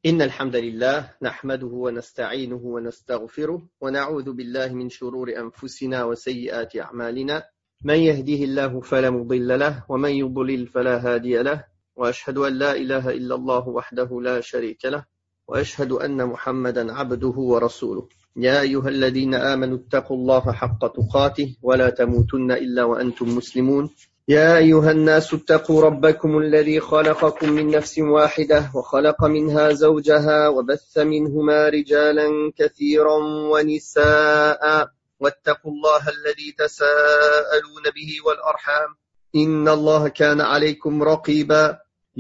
إن الحمد لله نحمده ونستعينه ونستغفره ونعوذ بالله من شرور أنفسنا وسيئات أعمالنا من يهده الله فلا مضل له ومن يضلل فلا هادي له وأشهد أن لا إله إلا الله وحده لا شريك له وأشهد أن محمدا عبده ورسوله يا أيها الذين آمنوا اتقوا الله حق تقاته ولا تموتن إلا وأنتم مسلمون يا أيها الناس اتقوا ربكم الذي خلقكم من نفس واحدة وخلق منها زوجها وبث منهما رجالا كثيرا ونساء واتقوا الله الذي تساءلون به والأرحام إن الله كان عليكم رقيبا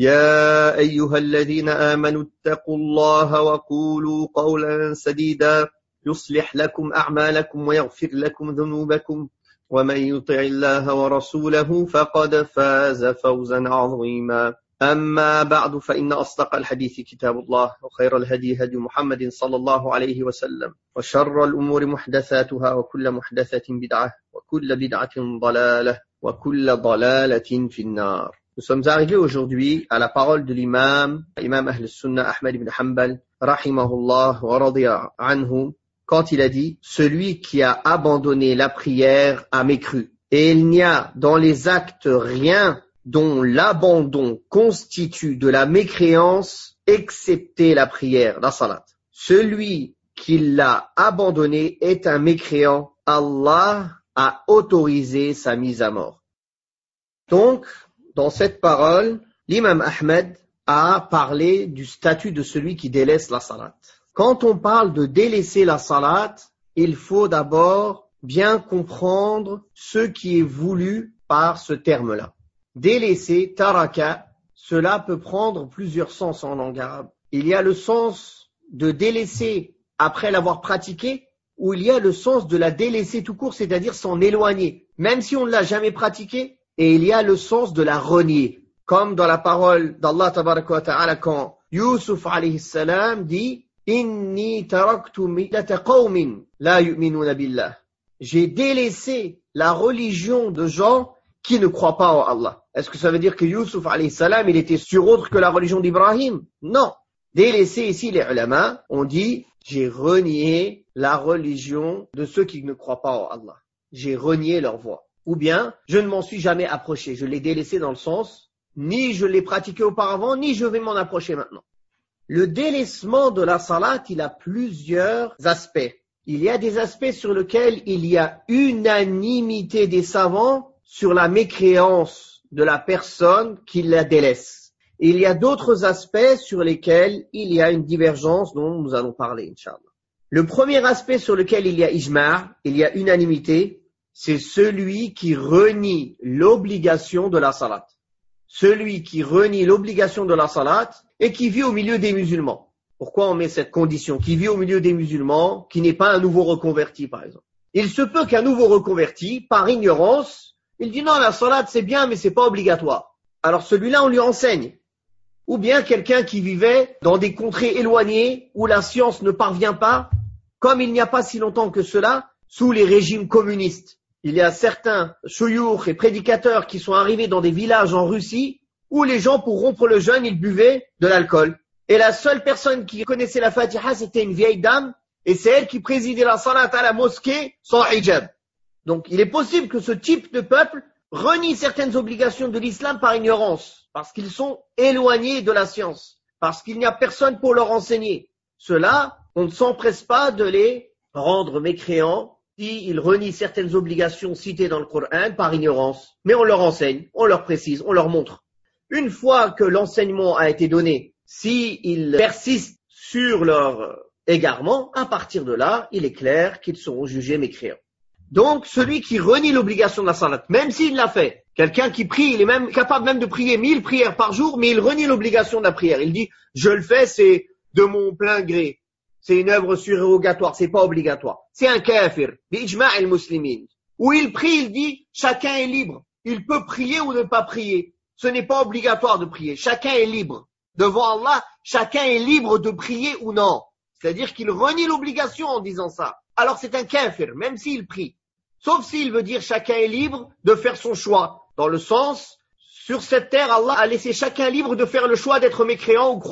يا أيها الذين آمنوا اتقوا الله وقولوا قولا سديدا يصلح لكم أعمالكم ويغفر لكم ذنوبكم ومن يطع الله ورسوله فقد فاز فوزا عظيما أما بعد فإن أصدق الحديث كتاب الله وخير الهدي هدي محمد صلى الله عليه وسلم وشر الأمور محدثاتها وكل محدثة بدعة وكل بدعة ضلالة وكل ضلالة في النار. Nous sommes arrivés aujourd'hui à la parole de l'imam Ahl al-Sunnah Ahmad ibn Hanbal rahimahullah wa radiya anhu, quand il a dit « Celui qui a abandonné la prière a mécru. Et il n'y a dans les actes rien dont l'abandon constitue de la mécréance, excepté la prière, la salat. Celui qui l'a abandonné est un mécréant. Allah a autorisé sa mise à mort. » Donc, dans cette parole, l'imam Ahmed a parlé du statut de celui qui délaisse la salat. Quand on parle de délaisser la salat, il faut d'abord bien comprendre ce qui est voulu par ce terme-là. Délaisser, taraka, cela peut prendre plusieurs sens en langue arabe. Il y a le sens de délaisser après l'avoir pratiqué, ou il y a le sens de la délaisser tout court, c'est-à-dire s'en éloigner, même si on ne l'a jamais pratiqué, et il y a le sens de la renier. Comme dans la parole d'Allah tabaraka wa ta'ala quand Yusuf alayhi salam dit Inni taraktu millata qawmin la yu'minuna billah. J'ai délaissé la religion de gens qui ne croient pas en Allah. Est-ce que ça veut dire que Yusuf alayhi salam il était sur autre que la religion d'Ibrahim? Non. Délaisser ici les ulama, on dit j'ai renié la religion de ceux qui ne croient pas en Allah. J'ai renié leur voie. Ou bien, je ne m'en suis jamais approché. Je l'ai délaissé dans le sens, ni je l'ai pratiqué auparavant, ni je vais m'en approcher maintenant. Le délaissement de la salat, il a plusieurs aspects. Il y a des aspects sur lesquels il y a unanimité des savants sur la mécréance de la personne qui la délaisse. Et il y a d'autres aspects sur lesquels il y a une divergence dont nous allons parler, Inch'Allah. Le premier aspect sur lequel il y a ijma', il y a unanimité, c'est celui qui renie l'obligation de la salat. Celui qui renie l'obligation de la salat et qui vit au milieu des musulmans. Pourquoi on met cette condition? Qui vit au milieu des musulmans, qui n'est pas un nouveau reconverti par exemple. Il se peut qu'un nouveau reconverti, par ignorance, il dit non, la salat c'est bien mais c'est pas obligatoire. Alors celui-là on lui enseigne. Ou bien quelqu'un qui vivait dans des contrées éloignées où la science ne parvient pas, comme il n'y a pas si longtemps que cela, sous les régimes communistes. Il y a certains chouyours et prédicateurs qui sont arrivés dans des villages en Russie où les gens, pour rompre le jeûne, ils buvaient de l'alcool. Et la seule personne qui connaissait la Fatiha, c'était une vieille dame et c'est elle qui présidait la salat à la mosquée sans hijab. Donc il est possible que ce type de peuple renie certaines obligations de l'islam par ignorance, parce qu'ils sont éloignés de la science, parce qu'il n'y a personne pour leur enseigner. Cela, on ne s'empresse pas de les rendre mécréants s'ils renient certaines obligations citées dans le Coran par ignorance. Mais on leur enseigne, on leur précise, on leur montre. Une fois que l'enseignement a été donné, s'ils persistent sur leur égarement, à partir de là, il est clair qu'ils seront jugés mécréants. Donc, celui qui renie l'obligation de la salat, même s'il l'a fait, quelqu'un qui prie, il est même capable même de prier 1000 prières par jour, mais il renie l'obligation de la prière. Il dit, je le fais, c'est de mon plein gré. C'est une œuvre surérogatoire, c'est pas obligatoire. C'est un kafir, bi-ijma' al-muslimin. Où il prie, il dit, chacun est libre. Il peut prier ou ne pas prier. Ce n'est pas obligatoire de prier. Chacun est libre. Devant Allah, chacun est libre de prier ou non. C'est-à-dire qu'il renie l'obligation en disant ça. Alors c'est un kafir, même s'il prie. Sauf s'il veut dire chacun est libre de faire son choix. Dans le sens, sur cette terre, Allah a laissé chacun libre de faire le choix d'être mécréant ou croyant.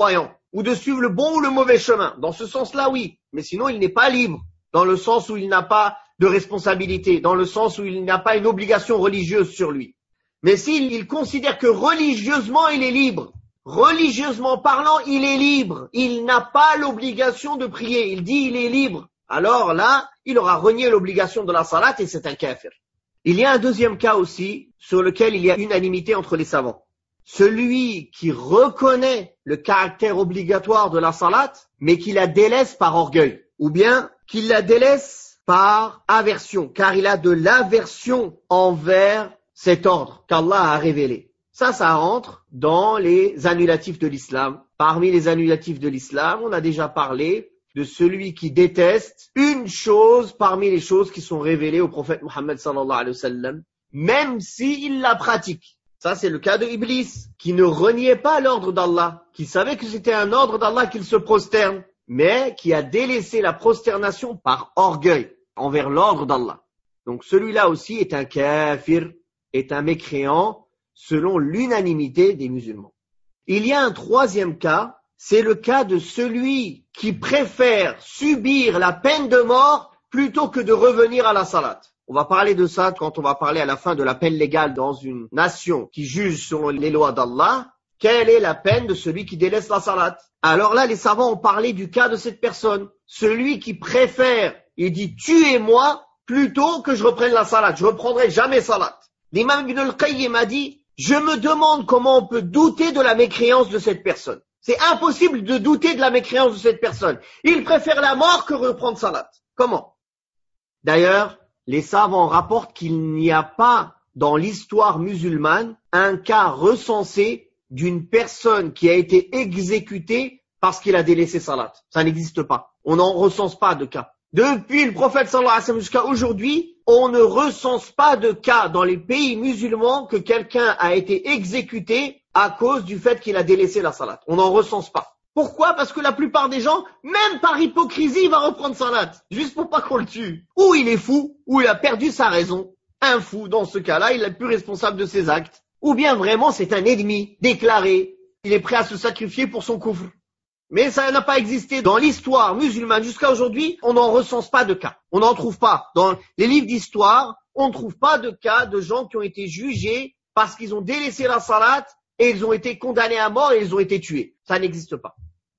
ou de suivre le bon ou le mauvais chemin. Dans ce sens-là, oui. Mais sinon, il n'est pas libre. Dans le sens où il n'a pas de responsabilité. Dans le sens où il n'a pas une obligation religieuse sur lui. Mais s'il considère que religieusement, il est libre. Religieusement parlant, il est libre. Il n'a pas l'obligation de prier. Il dit il est libre. Alors là, il aura renié l'obligation de la salat et c'est un kafir. Il y a un deuxième cas aussi sur lequel il y a unanimité entre les savants. Celui qui reconnaît le caractère obligatoire de la salat, mais qui la délaisse par orgueil. Ou bien qu'il la délaisse par aversion, car il a de l'aversion envers cet ordre qu'Allah a révélé. Ça rentre dans les annulatifs de l'islam. Parmi les annulatifs de l'islam, on a déjà parlé de celui qui déteste une chose parmi les choses qui sont révélées au prophète Mohammed sallallahu alayhi wa sallam, même s'il la pratique. Ça, c'est le cas de Iblis, qui ne reniait pas l'ordre d'Allah, qui savait que c'était un ordre d'Allah qu'il se prosterne, mais qui a délaissé la prosternation par orgueil envers l'ordre d'Allah. Donc celui-là aussi est un kafir, est un mécréant, selon l'unanimité des musulmans. Il y a un troisième cas, c'est le cas de celui qui préfère subir la peine de mort plutôt que de revenir à la salat. On va parler de ça quand on va parler à la fin de la peine légale dans une nation qui juge selon les lois d'Allah. Quelle est la peine de celui qui délaisse la salat? Alors là, les savants ont parlé du cas de cette personne. Celui qui préfère, il dit tuez-moi plutôt que je reprenne la salat. Je reprendrai jamais salat. L'imam Ibn al-Qayyim a dit, je me demande comment on peut douter de la mécréance de cette personne. C'est impossible de douter de la mécréance de cette personne. Il préfère la mort que reprendre salat. Comment? D'ailleurs, les savants rapportent qu'il n'y a pas dans l'histoire musulmane un cas recensé d'une personne qui a été exécutée parce qu'il a délaissé salat. Ça n'existe pas. On n'en recense pas de cas. Depuis le prophète sallallahu alayhi wa sallam jusqu'à aujourd'hui, on ne recense pas de cas dans les pays musulmans que quelqu'un a été exécuté à cause du fait qu'il a délaissé la salat. On n'en recense pas. Pourquoi? Parce que la plupart des gens, même par hypocrisie, il va reprendre salat, juste pour pas qu'on le tue. Ou il est fou, ou il a perdu sa raison. Un fou, dans ce cas-là, il est plus responsable de ses actes. Ou bien vraiment, c'est un ennemi déclaré. Il est prêt à se sacrifier pour son kufr. Mais ça n'a pas existé dans l'histoire musulmane jusqu'à aujourd'hui. On n'en recense pas de cas. On n'en trouve pas. Dans les livres d'histoire, on ne trouve pas de cas de gens qui ont été jugés parce qu'ils ont délaissé la salat et ils ont été condamnés à mort et ils ont été tués. Ça n'existe pas.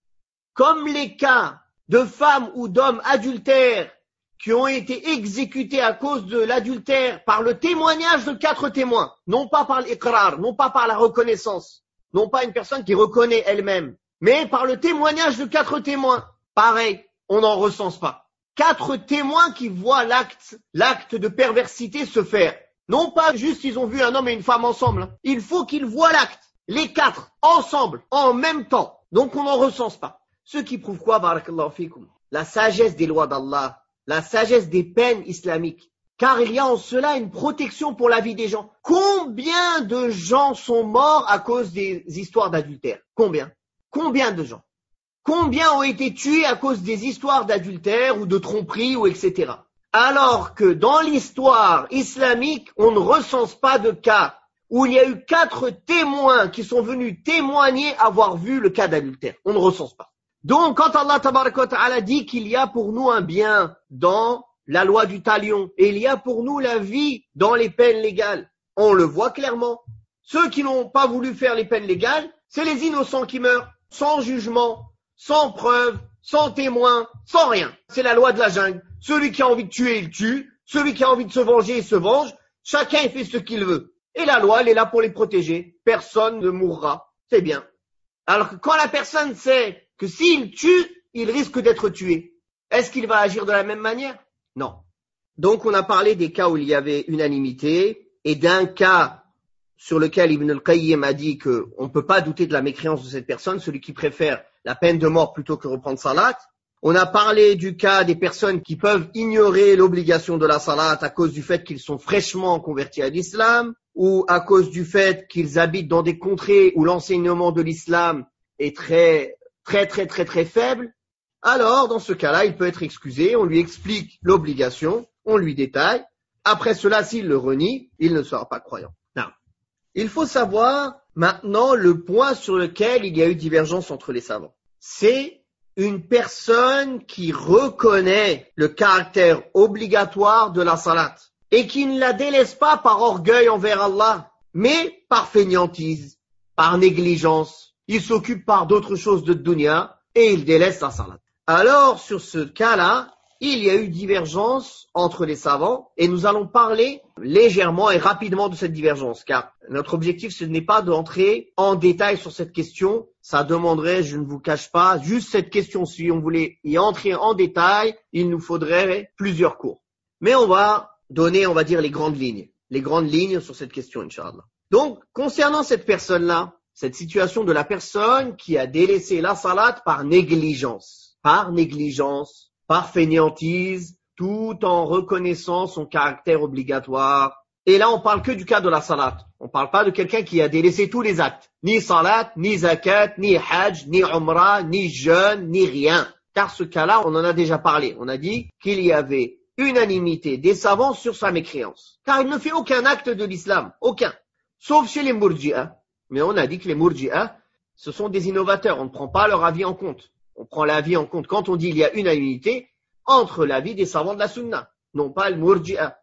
Comme les cas de femmes ou d'hommes adultères qui ont été exécutés à cause de l'adultère par le témoignage de 4 témoins, non pas par l'iqrar, non pas par la reconnaissance, non pas une personne qui reconnaît elle-même, mais par le témoignage de 4 témoins. Pareil, on n'en recense pas. 4 témoins qui voient l'acte de perversité se faire. Non pas juste ils ont vu un homme et une femme ensemble. Il faut qu'ils voient l'acte. Les 4 ensemble, en même temps. Donc on n'en recense pas. Ce qui prouve quoi, barakallahu fikum? La sagesse des lois d'Allah, la sagesse des peines islamiques. Car il y a en cela une protection pour la vie des gens. Combien de gens sont morts à cause des histoires d'adultère? Combien de gens? Combien ont été tués à cause des histoires d'adultère ou de tromperie ou etc. Alors que dans l'histoire islamique, on ne recense pas de cas où il y a eu 4 témoins qui sont venus témoigner avoir vu le cas d'adultère. On ne recense pas. Donc, quand Allah tabaraka wa ta'ala dit qu'il y a pour nous un bien dans la loi du talion et il y a pour nous la vie dans les peines légales, on le voit clairement. Ceux qui n'ont pas voulu faire les peines légales, c'est les innocents qui meurent, sans jugement, sans preuve, sans témoin, sans rien. C'est la loi de la jungle. Celui qui a envie de tuer, il tue. Celui qui a envie de se venger, il se venge. Chacun il fait ce qu'il veut. Et la loi, elle est là pour les protéger. Personne ne mourra. C'est bien. Alors que quand la personne sait que s'il tue, il risque d'être tué, est-ce qu'il va agir de la même manière? Non. Donc on a parlé des cas où il y avait unanimité et d'un cas sur lequel Ibn al-Qayyim a dit qu'on ne peut pas douter de la mécréance de cette personne, celui qui préfère la peine de mort plutôt que reprendre salat. On a parlé du cas des personnes qui peuvent ignorer l'obligation de la salat à cause du fait qu'ils sont fraîchement convertis à l'islam ou à cause du fait qu'ils habitent dans des contrées où l'enseignement de l'islam est très faible. Alors, dans ce cas-là, il peut être excusé, on lui explique l'obligation, on lui détaille. Après cela, s'il le renie, il ne sera pas croyant. Non. Il faut savoir maintenant le point sur lequel il y a eu divergence entre les savants. c'est une personne qui reconnaît le caractère obligatoire de la salat et qui ne la délaisse pas par orgueil envers Allah, mais par fainéantise, par négligence. Il s'occupe par d'autres choses de dunya et il délaisse la salat. Alors, sur ce cas-là, il y a eu divergence entre les savants et nous allons parler légèrement et rapidement de cette divergence, car notre objectif, ce n'est pas d'entrer en détail sur cette question. Ça demanderait, je ne vous cache pas, juste cette question. Si on voulait y entrer en détail, il nous faudrait plusieurs cours. Mais on va donner, on va dire, les grandes lignes sur cette question, Inch'Allah. Donc, concernant cette personne-là, cette situation de la personne qui a délaissé la salat par négligence, par fainéantise, tout en reconnaissant son caractère obligatoire. Et là, on parle que du cas de la salat. On parle pas de quelqu'un qui a délaissé tous les actes. Ni salat, ni zakat, ni hajj, ni umrah, ni jeûne, ni rien. Car ce cas-là, on en a déjà parlé. On a dit qu'il y avait unanimité des savants sur sa mécréance. Car il ne fait aucun acte de l'islam. Aucun. Sauf chez les murji'ah. Mais on a dit que les murji'ah, ce sont des innovateurs. On ne prend pas leur avis en compte. On prend l'avis en compte quand on dit il y a unanimité entre l'avis des savants de la sunna, non pas le murji'ah.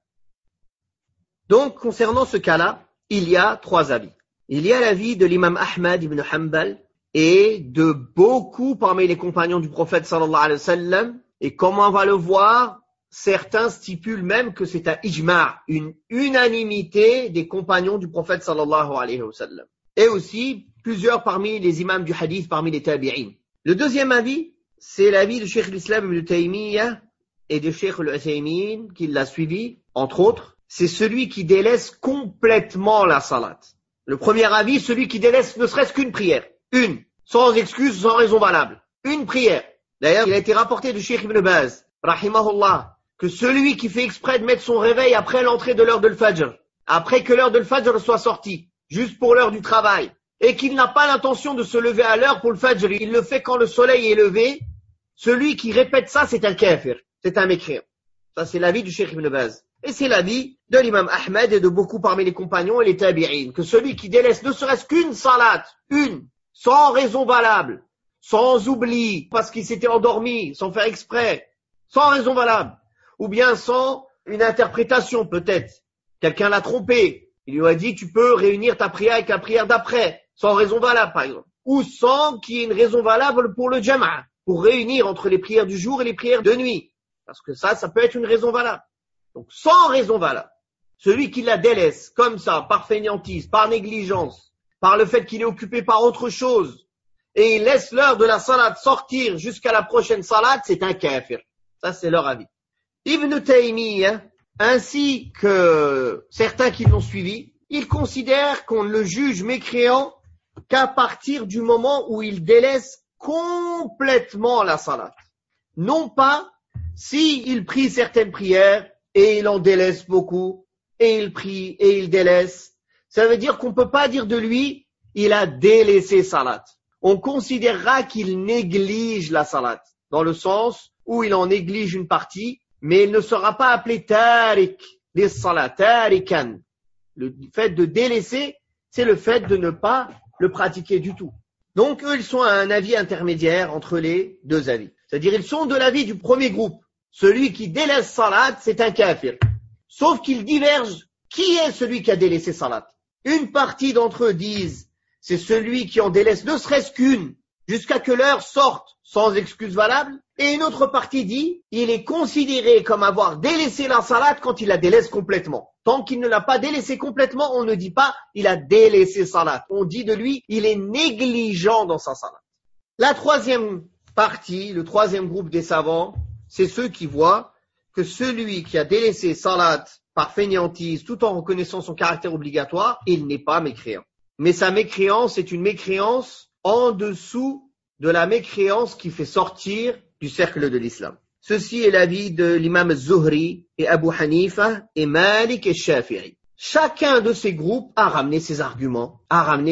Donc, concernant ce cas-là, il y a trois avis. Il y a l'avis de l'imam Ahmad ibn Hanbal et de beaucoup parmi les compagnons du prophète sallallahu alayhi wa sallam. Et comme on va le voir, certains stipulent même que c'est un ijma', une unanimité des compagnons du prophète sallallahu alayhi wa sallam. Et aussi, plusieurs parmi les imams du hadith, parmi les tabi'in. Le deuxième avis, c'est l'avis de Cheikh l'Islam ibn Taymiyyah et de Cheikh al-Uthaymin, qui l'a suivi, entre autres. C'est celui qui délaisse complètement la salat. Le premier avis, celui qui délaisse ne serait-ce qu'une prière. Une, sans excuse, sans raison valable. Une prière. D'ailleurs, il a été rapporté de Cheikh Ibn Baz, rahimahullah, que celui qui fait exprès de mettre son réveil après l'entrée de l'heure de l'Fajr, après que l'heure de l'Fajr soit sortie, juste pour l'heure du travail, et qu'il n'a pas l'intention de se lever à l'heure pour le Fajr, il le fait quand le soleil est levé, celui qui répète ça, c'est un kafir, c'est un mécréant. Ça, c'est l'avis du Cheikh Ibn Baz. Et c'est l'avis de l'imam Ahmed et de beaucoup parmi les compagnons et les tabi'in, que celui qui délaisse ne serait-ce qu'une salat, une, sans raison valable, sans oubli, parce qu'il s'était endormi, sans faire exprès, sans raison valable, ou bien sans une interprétation peut-être. Quelqu'un l'a trompé, il lui a dit tu peux réunir ta prière avec la prière d'après, sans raison valable par exemple, ou sans qu'il y ait une raison valable pour le jama'a, pour réunir entre les prières du jour et les prières de nuit, parce que ça peut être une raison valable. Donc sans raison valable, celui qui la délaisse comme ça, par fainéantise, par négligence, par le fait qu'il est occupé par autre chose, et il laisse l'heure de la salat sortir jusqu'à la prochaine salat, c'est un kafir. Ça c'est leur avis. Ibn Taymiyyah, ainsi que certains qui l'ont suivi, ils considèrent qu'on ne le juge mécréant qu'à partir du moment où il délaisse complètement la salat. Non pas s'il prie certaines prières et il en délaisse beaucoup, et il prie et il délaisse. Ça veut dire qu'on ne peut pas dire de lui, il a délaissé salat. On considérera qu'il néglige la salat, dans le sens où il en néglige une partie, mais il ne sera pas appelé tariq, les salat, tarikan. Le fait de délaisser, c'est le fait de ne pas le pratiquer du tout. Donc eux, ils sont à un avis intermédiaire entre les deux avis. C'est-à-dire, ils sont de l'avis du premier groupe. Celui qui délaisse salat, c'est un kafir. Sauf qu'ils divergent. Qui est celui qui a délaissé salat? Une partie d'entre eux disent, c'est celui qui en délaisse ne serait-ce qu'une, jusqu'à que l'heure sorte sans excuse valable. Et une autre partie dit, il est considéré comme avoir délaissé la salat quand il la délaisse complètement. Tant qu'il ne l'a pas délaissé complètement, on ne dit pas, il a délaissé salat. On dit de lui, il est négligent dans sa salat. La troisième partie, le troisième groupe des savants, c'est ceux qui voient que celui qui a délaissé salat par fainéantise tout en reconnaissant son caractère obligatoire, il n'est pas mécréant. Mais sa mécréance est une mécréance en dessous de la mécréance qui fait sortir du cercle de l'islam. Ceci est l'avis de l'imam Zuhri et Abu Hanifa et Malik et Shafi'i. Chacun de ces groupes a ramené ses arguments,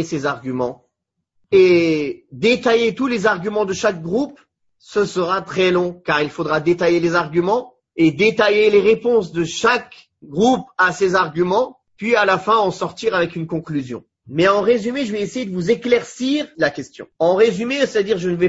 et détailler tous les arguments de chaque groupe, ce sera très long, car il faudra détailler les arguments et détailler les réponses de chaque groupe à ces arguments, puis à la fin en sortir avec une conclusion. Mais en résumé, je vais essayer de vous éclaircir la question. En résumé, c'est-à-dire je ne vais pas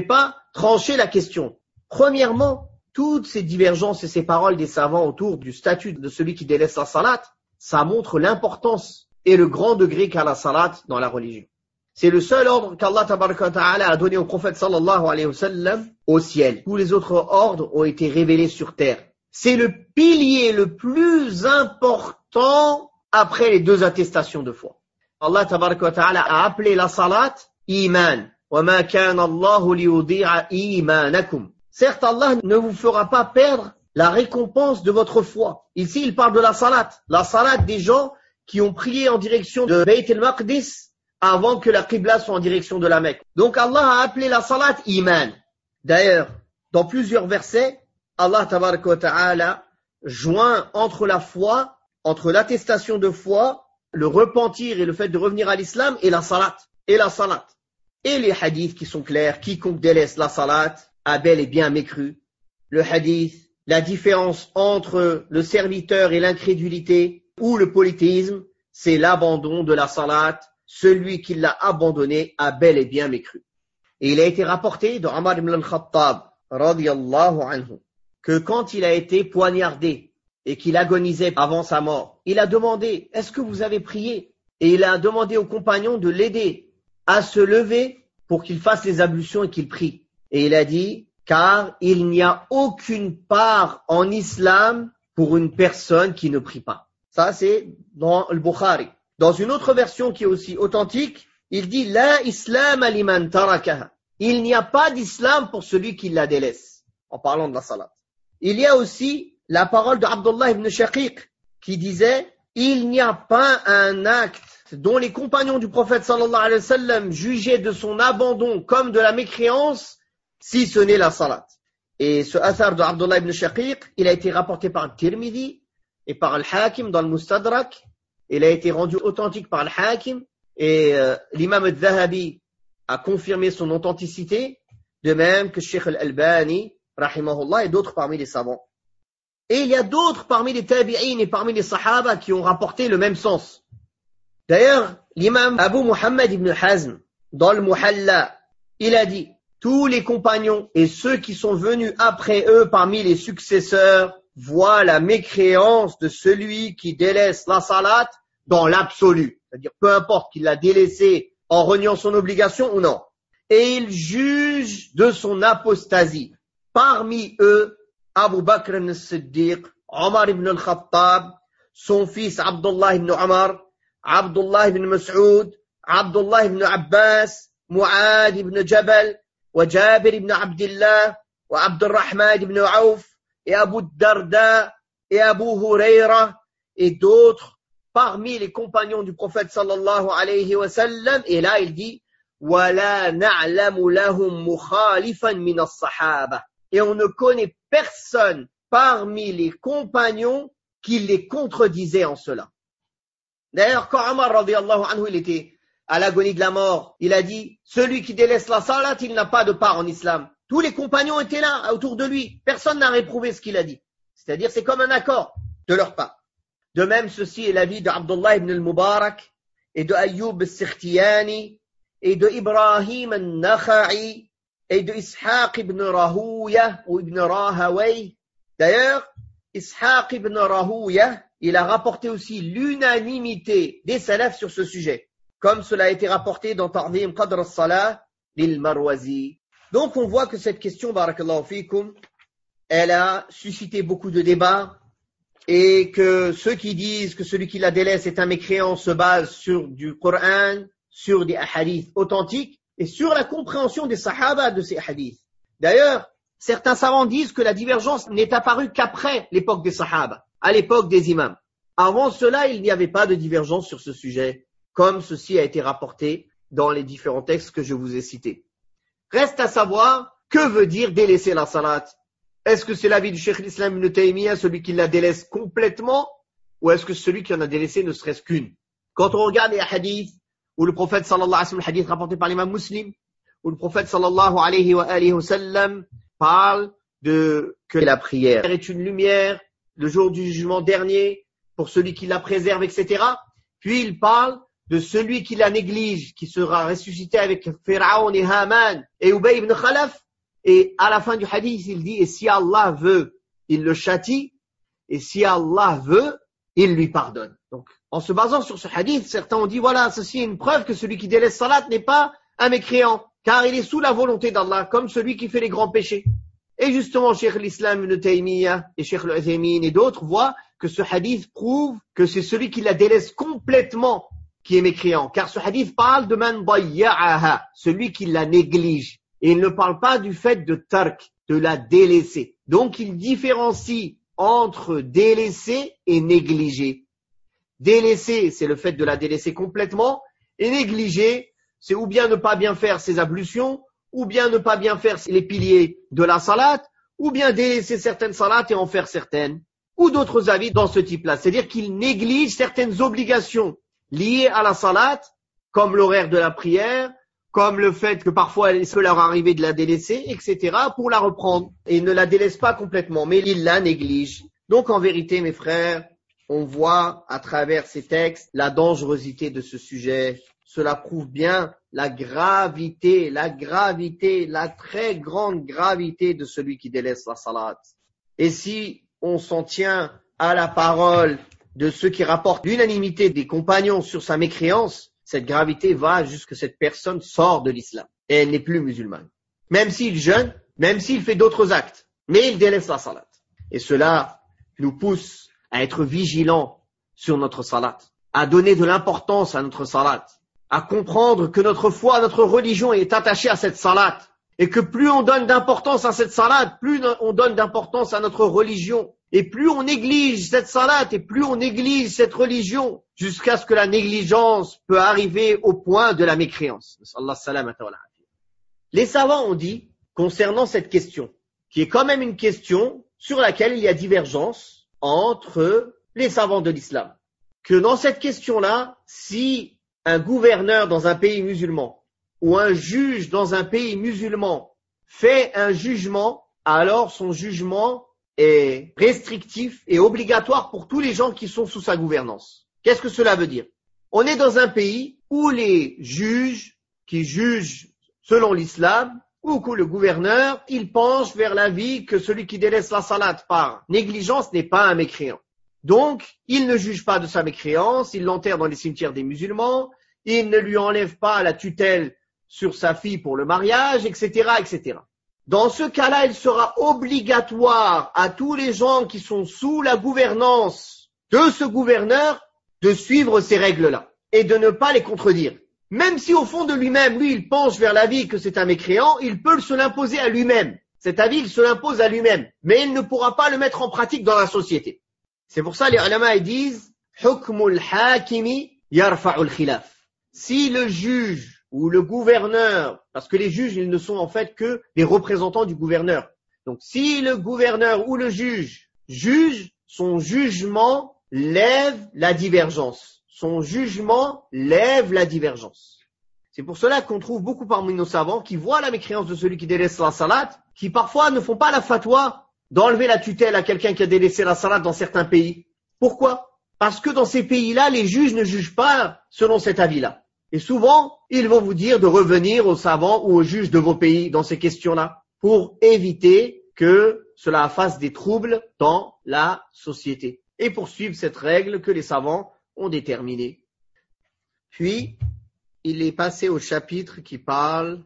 tranché la question. Premièrement, toutes ces divergences et ces paroles des savants autour du statut de celui qui délaisse la salat, ça montre l'importance et le grand degré qu'a la salat dans la religion. C'est le seul ordre qu'Allah tabaraka wa ta'ala a donné au prophète sallallahu alayhi wa sallam au ciel. Tous les autres ordres ont été révélés sur terre. C'est le pilier le plus important après les deux attestations de foi. Allah tabaraka wa ta'ala a appelé la salat iman. Wa ma kana Allahu liyudi'a imanakum. Certes, Allah ne vous fera pas perdre la récompense de votre foi. Ici, il parle de la salat. La salat des gens qui ont prié en direction de Bayt al-Maqdis avant que la Qibla soit en direction de la Mecque. Donc Allah a appelé la salat iman. D'ailleurs, dans plusieurs versets, Allah tabaraka wa ta'ala joint entre la foi, entre l'attestation de foi, le repentir et le fait de revenir à l'islam et la salat. Et la salat. Et les hadiths qui sont clairs, quiconque délaisse la salat a bel et bien mécru. Le hadith, la différence entre le serviteur et l'incrédulité ou le polythéisme, c'est l'abandon de la salat. Celui qui l'a abandonné a bel et bien mécru. Et il a été rapporté de Omar ibn al-Khattab, radiyallahu anhu, que quand il a été poignardé et qu'il agonisait avant sa mort, il a demandé, est-ce que vous avez prié? Et il a demandé aux compagnons de l'aider à se lever pour qu'il fasse les ablutions et qu'il prie. Et il a dit, car il n'y a aucune part en islam pour une personne qui ne prie pas. Ça, c'est dans le Bukhari. Dans une autre version qui est aussi authentique, il dit La islam liman tarakaha. Il n'y a pas d'islam pour celui qui la délaisse, en parlant de la salat. Il y a aussi la parole de Abdullah ibn Shaqiq qui disait il n'y a pas un acte dont les compagnons du prophète sallallahu alayhi wa sallam jugeaient de son abandon comme de la mécréance si ce n'est la salat. Et ce athar de Abdullah ibn Shaqiq, il a été rapporté par Tirmidhi et par Al-Hakim dans le Mustadrak. Il a été rendu authentique par Al-Hakim et l'imam al-Dhahabi a confirmé son authenticité, de même que Sheikh al-Albani, rahimahullah, et d'autres parmi les savants. Et il y a d'autres parmi les tabi'in et parmi les sahaba qui ont rapporté le même sens. D'ailleurs, l'imam Abu Muhammad ibn Hazm, dans le Muhalla, il a dit, tous les compagnons et ceux qui sont venus après eux parmi les successeurs voient la mécréance de celui qui délaisse la salat dans l'absolu. C'est-à-dire, peu importe qu'il l'a délaissé en reniant son obligation ou non. Et il juge de son apostasie. Parmi eux, Abu Bakr al-Siddiq, Omar ibn al-Khattab, son fils Abdullah ibn Omar, Abdullah ibn Mas'ud, Abdullah ibn Abbas, Mu'ad ibn Jabal, وجابر ibn Abdullah, وعبد الرحمن ibn Auf, et Abu Darda, et Abu Huraira, et d'autres parmi les compagnons du prophète sallallahu alayhi wa sallam. Et là, il dit, وَلَا نَعْلَمُ لَهُمْ مُخَالِفًا مِنَ الصَّحَابَةِ. Et on ne connaît personne parmi les compagnons qui les contredisait en cela. D'ailleurs, quand Omar radiyallahu anhu, il était à l'agonie de la mort, il a dit, celui qui délaisse la salat, il n'a pas de part en islam. Tous les compagnons étaient là, autour de lui. Personne n'a réprouvé ce qu'il a dit. C'est-à-dire, c'est comme un accord de leur part. De même, ceci est l'avis de Abdullah ibn al-Mubarak, et de Ayyub al-Sikhtiyani, et de Ibrahim al-Nakha'i, et de Ishaq ibn Rahouya, ou ibn Rahaway. D'ailleurs, Ishaq ibn Rahouya, il a rapporté aussi l'unanimité des salafs sur ce sujet, comme cela a été rapporté dans Ta'zim Qadr as-Salah lil Marwazi. Donc on voit que cette question, barakallahu fikum, elle a suscité beaucoup de débats, et que ceux qui disent que celui qui la délaisse est un mécréant se basent sur du Coran, sur des hadiths authentiques, et sur la compréhension des sahaba de ces hadiths. D'ailleurs, certains savants disent que la divergence n'est apparue qu'après l'époque des sahaba, à l'époque des imams. Avant cela, il n'y avait pas de divergence sur ce sujet, comme ceci a été rapporté dans les différents textes que je vous ai cités. Reste à savoir, que veut dire délaisser la salat? Est-ce que c'est l'avis du Cheikh l'Islam ibn Taymiyyah, celui qui la délaisse complètement, ou est-ce que celui qui en a délaissé ne serait-ce qu'une? Quand on regarde les hadiths, où le prophète sallallahu alayhi wa sallam, hadith rapporté par l'imam Muslim, où le prophète sallallahu alayhi wa sallam parle de que la prière est une lumière, le jour du jugement dernier, pour celui qui la préserve, etc. Puis il parle de celui qui la néglige, qui sera ressuscité avec Pharaon et Haman et Ubay ibn Khalaf, Et à la fin du hadith, il dit, et si Allah veut, il le châtie, et si Allah veut, il lui pardonne. Donc, en se basant sur ce hadith, certains ont dit, voilà, ceci est une preuve que celui qui délaisse salat n'est pas un mécréant, car il est sous la volonté d'Allah, comme celui qui fait les grands péchés. Et justement, Cheikh l'Islam Ibn Taymiyyah et Cheikh al-Uthaymin et d'autres voient que ce hadith prouve que c'est celui qui la délaisse complètement qui est mécréant. Car ce hadith parle de man dayya'aha, celui qui la néglige. Et il ne parle pas du fait de tark, de la délaisser. Donc il différencie entre délaisser et négliger. Délaisser, c'est le fait de la délaisser complètement. Et négliger, c'est ou bien ne pas bien faire ses ablutions, ou bien ne pas bien faire les piliers de la salat, ou bien délaisser certaines salats et en faire certaines, ou d'autres avis dans ce type-là. C'est-à-dire qu'il néglige certaines obligations liées à la salat, comme l'horaire de la prière, comme le fait que parfois il peut leur arriver de la délaisser, etc., pour la reprendre. Et il ne la délaisse pas complètement, mais il la néglige. Donc en vérité, mes frères, on voit à travers ces textes la dangerosité de ce sujet. Cela prouve bien la gravité, la très grande gravité de celui qui délaisse la salat. Et si on s'en tient à la parole de ceux qui rapportent l'unanimité des compagnons sur sa mécréance, cette gravité va jusqu'à ce que cette personne sort de l'islam. Et elle n'est plus musulmane. Même s'il jeûne, même s'il fait d'autres actes. Mais il délaisse la salat. Et cela nous pousse à être vigilants sur notre salat, à donner de l'importance à notre salat, à comprendre que notre foi, notre religion est attachée à cette salat. Et que plus on donne d'importance à cette salat, plus on donne d'importance à notre religion. Et plus on néglige cette salat et plus on néglige cette religion, jusqu'à ce que la négligence peut arriver au point de la mécréance. Les savants ont dit, concernant cette question, qui est quand même une question sur laquelle il y a divergence entre les savants de l'islam, que dans cette question-là, si un gouverneur dans un pays musulman ou un juge dans un pays musulman fait un jugement, alors son jugement est restrictif et obligatoire pour tous les gens qui sont sous sa gouvernance. Qu'est-ce que cela veut dire? On est dans un pays où les juges qui jugent selon l'islam, ou que le gouverneur, il penche vers l'avis que celui qui délaisse la salat par négligence n'est pas un mécréant. Donc, il ne juge pas de sa mécréance, il l'enterre dans les cimetières des musulmans, il ne lui enlève pas la tutelle sur sa fille pour le mariage, etc., etc. Dans ce cas-là, il sera obligatoire à tous les gens qui sont sous la gouvernance de ce gouverneur de suivre ces règles-là et de ne pas les contredire. Même si au fond de lui-même, lui, il penche vers l'avis que c'est un mécréant, il peut se l'imposer à lui-même. Cet avis, il se l'impose à lui-même, mais il ne pourra pas le mettre en pratique dans la société. C'est pour ça les ulama ils disent « Hukmul hakimi yarfa'ul khilaf ». Si le juge ou le gouverneur, parce que les juges, ils ne sont en fait que les représentants du gouverneur. Donc si le gouverneur ou le juge juge, son jugement lève la divergence. Son jugement lève la divergence. C'est pour cela qu'on trouve beaucoup parmi nos savants qui voient la mécréance de celui qui délaisse la salat, qui parfois ne font pas la fatwa d'enlever la tutelle à quelqu'un qui a délaissé la salat dans certains pays. Pourquoi? Parce que dans ces pays-là, les juges ne jugent pas selon cet avis-là. Et souvent, ils vont vous dire de revenir aux savants ou aux juges de vos pays dans ces questions-là pour éviter que cela fasse des troubles dans la société et poursuivre cette règle que les savants ont déterminée. Puis, il est passé au chapitre qui parle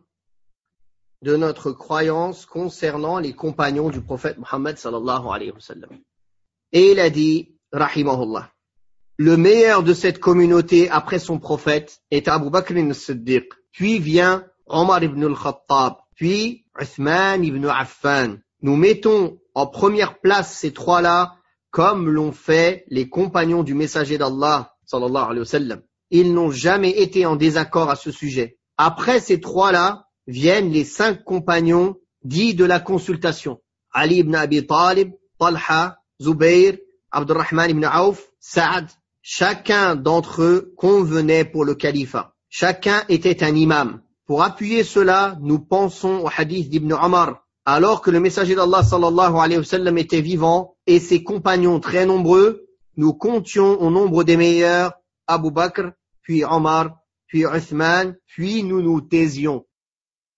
de notre croyance concernant les compagnons du prophète Muhammad sallallahu alayhi wa sallam. Et il a dit, rahimahullah, le meilleur de cette communauté après son prophète est Abu Bakr as-Siddiq, puis vient Omar ibn al-Khattab, puis Uthman ibn Affan. Nous mettons en première place ces trois-là comme l'ont fait les compagnons du messager d'Allah sallallahu alayhi wa sallam. Ils n'ont jamais été en désaccord à ce sujet. Après ces trois-là viennent les 5 compagnons dits de la consultation. Ali ibn Abi Talib, Talha, Zubayr, Abdurrahman ibn Auf, Saad. Chacun d'entre eux convenait pour le califat. Chacun était un imam. Pour appuyer cela, nous pensons au hadith d'Ibn Omar. Alors que le messager d'Allah sallallahu alayhi wa sallam était vivant et ses compagnons très nombreux, nous comptions au nombre des meilleurs Abu Bakr, puis Omar, puis Uthman, puis nous nous taisions.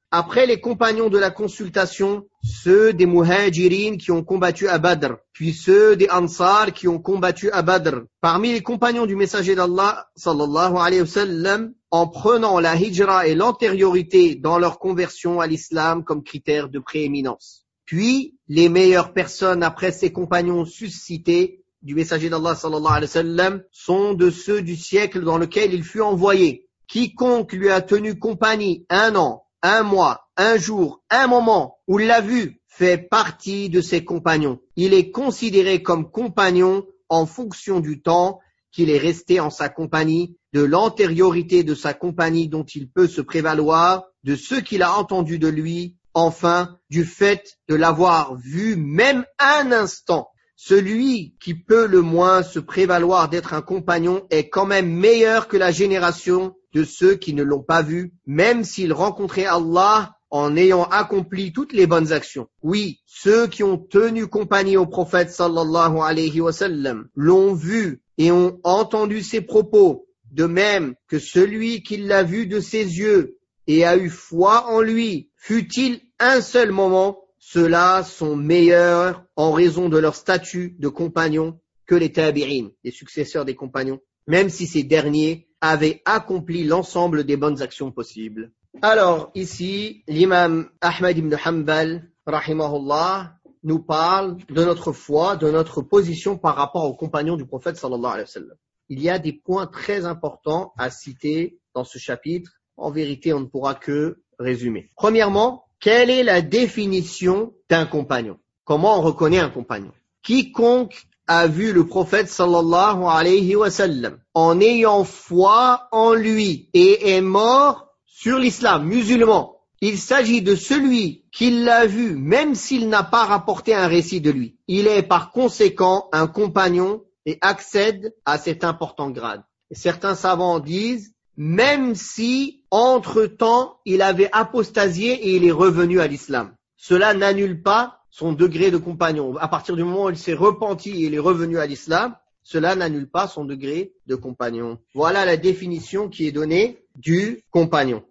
Après les compagnons de la consultation, ceux des Muhajirin qui ont combattu à Badr, puis ceux des Ansar qui ont combattu à Badr. Parmi les compagnons du messager d'Allah, sallallahu alayhi wa sallam, en prenant la hijra et l'antériorité dans leur conversion à l'islam comme critère de prééminence. Puis, les meilleures personnes après ces compagnons suscités du messager d'Allah, sallallahu alayhi wa sallam, sont de ceux du siècle dans lequel il fut envoyé. Quiconque lui a tenu compagnie 1 an, 1 mois, 1 jour, 1 moment où l'a vu fait partie de ses compagnons. Il est considéré comme compagnon en fonction du temps qu'il est resté en sa compagnie, de l'antériorité de sa compagnie dont il peut se prévaloir, de ce qu'il a entendu de lui, enfin du fait de l'avoir vu même un instant. Celui qui peut le moins se prévaloir d'être un compagnon est quand même meilleur que la génération de ceux qui ne l'ont pas vu, même s'ils rencontraient Allah en ayant accompli toutes les bonnes actions. Oui, ceux qui ont tenu compagnie au prophète sallallahu alayhi wa sallam l'ont vu et ont entendu ses propos, de même que celui qui l'a vu de ses yeux et a eu foi en lui, fut-il un seul moment, ceux-là sont meilleurs en raison de leur statut de compagnons que les tabi'in, les successeurs des compagnons, même si ces derniers avaient accompli l'ensemble des bonnes actions possibles. Alors, ici, l'imam Ahmad ibn Hanbal, rahimahullah, nous parle de notre foi, de notre position par rapport aux compagnons du prophète sallallahu alayhi wa sallam. Il y a des points très importants à citer dans ce chapitre. En vérité, on ne pourra que résumer. Premièrement, quelle est la définition d'un compagnon? Comment on reconnaît un compagnon? Quiconque a vu le prophète sallallahu alayhi wa sallam en ayant foi en lui et est mort sur l'islam, musulman. Il s'agit de celui qui l'a vu même s'il n'a pas rapporté un récit de lui. Il est par conséquent un compagnon et accède à cet important grade. Et certains savants disent, même si entre-temps il avait apostasié et il est revenu à l'islam. Cela n'annule pas son degré de compagnon. À partir du moment où il s'est repenti et il est revenu à l'islam, cela n'annule pas son degré de compagnon. Voilà la définition qui est donnée du compagnon.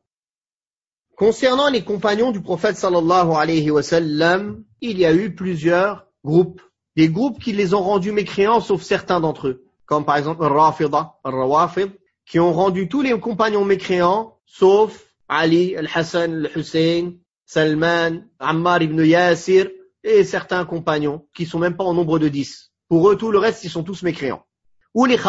Concernant les compagnons du prophète sallallahu alayhi wa sallam, il y a eu plusieurs groupes. Des groupes qui les ont rendus mécréants sauf certains d'entre eux. Comme par exemple Rawafid, qui ont rendu tous les compagnons mécréants sauf Ali, Al-Hassan, Al-Hussein, Salman, Ammar ibn Yasir et certains compagnons qui sont même pas en nombre de 10. Pour eux, tout le reste, ils sont tous mécréants. Ou les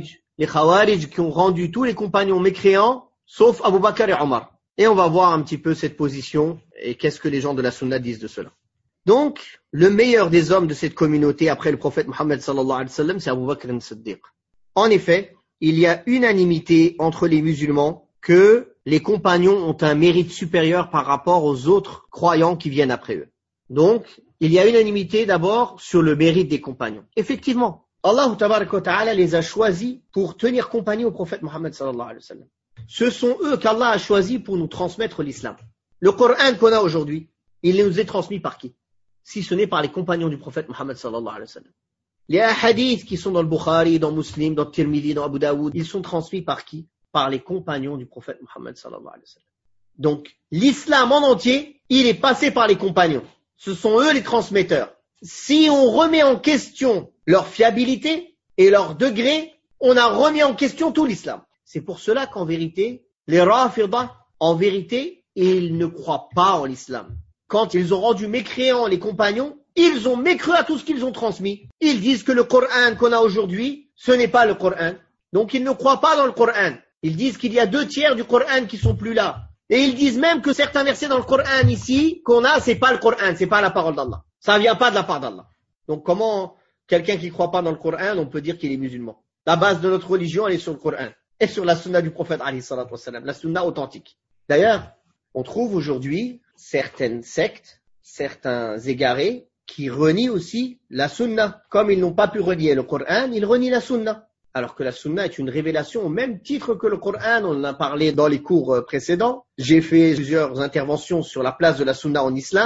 Khawarij qui ont rendu tous les compagnons mécréants sauf Abu Bakr et Omar. Et on va voir un petit peu cette position et qu'est-ce que les gens de la Sunna disent de cela. Donc, le meilleur des hommes de cette communauté après le prophète Mohammed sallallahu alayhi wa sallam, c'est Abu Bakr as-Siddiq. En effet, il y a unanimité entre les musulmans que les compagnons ont un mérite supérieur par rapport aux autres croyants qui viennent après eux. Donc, il y a unanimité d'abord sur le mérite des compagnons. Effectivement, Allah tabaraka wa ta'ala les a choisis pour tenir compagnie au prophète Mohammed sallallahu alayhi wa sallam. Ce sont eux qu'Allah a choisis pour nous transmettre l'islam. Le Coran qu'on a aujourd'hui, il nous est transmis par qui? Si ce n'est par les compagnons du prophète Mohammed sallallahu alayhi wa sallam. Les hadiths qui sont dans le Bukhari, dans Muslim, dans Tirmidhi, dans Abu Daoud, ils sont transmis par qui? Par les compagnons du prophète Mohammed sallallahu alayhi wa sallam. Donc, l'islam en entier, il est passé par les compagnons. Ce sont eux les transmetteurs. Si on remet en question leur fiabilité et leur degré, on a remis en question tout l'islam. C'est pour cela qu'en vérité, les Rafidah, en vérité, ils ne croient pas en l'islam. Quand ils ont rendu mécréants les compagnons, ils ont mécru à tout ce qu'ils ont transmis. Ils disent que le Coran qu'on a aujourd'hui, ce n'est pas le Coran. Donc ils ne croient pas dans le Coran. Ils disent qu'il y a 2/3 du Coran qui sont plus là. Et ils disent même que certains versets dans le Coran ici, qu'on a, c'est pas le Coran, c'est pas la parole d'Allah. Ça vient pas de la part d'Allah. Donc comment quelqu'un qui croit pas dans le Coran, on peut dire qu'il est musulman? La base de notre religion, elle est sur le Coran. Et sur la sunna du prophète alayhi salatu wassalam, la sunna authentique. D'ailleurs, on trouve aujourd'hui certaines sectes, certains égarés, qui renient aussi la sunna. Comme ils n'ont pas pu renier le Coran, ils renient la sunna. Alors que la sunna est une révélation au même titre que le Coran, on en a parlé dans les cours précédents. J'ai fait plusieurs interventions sur la place de la sunna en islam.